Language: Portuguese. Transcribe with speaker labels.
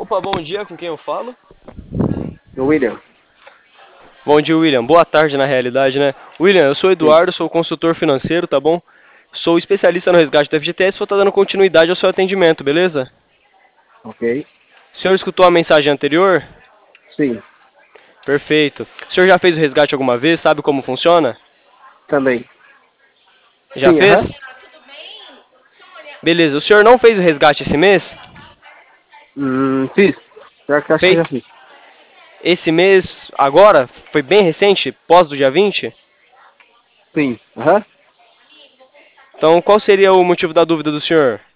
Speaker 1: Opa, bom dia, com quem eu falo?
Speaker 2: William,
Speaker 1: Bom dia, William. Boa tarde, na realidade, né? William, eu sou o
Speaker 2: sim,
Speaker 1: Eduardo, sou consultor financeiro, tá bom? Sou especialista no resgate do FGTS e vou estar dando continuidade ao seu atendimento, beleza?
Speaker 2: ok,
Speaker 1: O senhor escutou a mensagem anterior?
Speaker 2: sim,
Speaker 1: Perfeito. O senhor já fez o resgate alguma vez? Sabe como funciona?
Speaker 2: também,
Speaker 1: Já
Speaker 2: sim, aham,
Speaker 1: fez? Beleza. O senhor não fez o resgate esse mês?
Speaker 2: fiz, pior que eu acho que eu já
Speaker 1: Feito.
Speaker 2: fiz,
Speaker 1: Esse mês, agora? Foi bem recente? Pós do dia 20?
Speaker 2: sim, aham,
Speaker 1: Então, qual seria o motivo da dúvida do senhor?